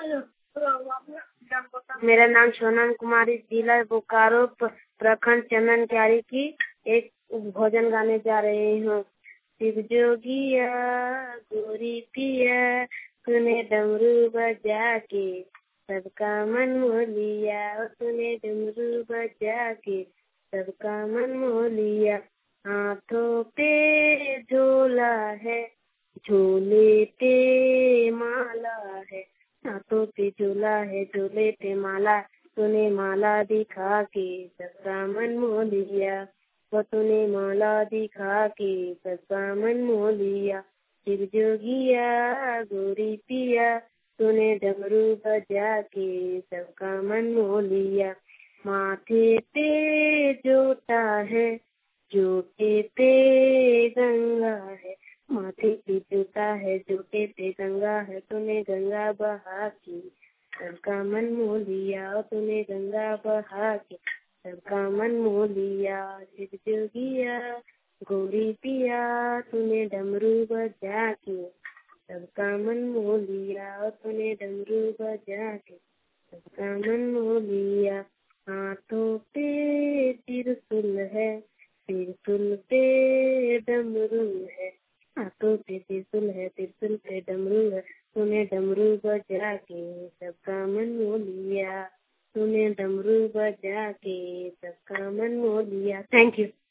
मेरा नाम सोनम कुमारी, जिला बोकारो, प्रखंड चंदन क्यारी की एक भोजन गाने जा रही हूँ। शिव जोगिया गोरी पिया, तूने डमरू बजा के सबका मन मोह लिया, तूने डमरू बजा के सबका मन मोह लिया। हाथों पे झोला है, झोले पे माला है, हाथों पे झोला है, झोले पे माला, तूने माला दिखा के सबका मन मोह लिया, वो तूने माला दिखा के सबका मन मोह लिया। शिव जोगिया गोरी पिया, तूने डमरू बजा के सबका मन मोह लिया। माथे पे जोटा है, जोटे पे गंगा है, माथे पे जोटा है, जोटे पे गंगा है, तूने गंगा बहा के सबका मन मोह लिया, तूने गंगा बहा के सबका मन मोह लिया। शिव जोगिया गोरी पिया, तूने डमरू बजा के सबका मन मोह लिया, तूने डमरू बजा के सबका मन मोह लिया। हाथों पे त्रिशूल है, त्रिशूल पे डमरू है, हाथों पे त्रिशूल है, त्रिशूल पे डमरू है, तूने डमरू बजा के सबका मन मोह लिया, तूने डमरू बजा के सबका मन मोह लिया। Thank you.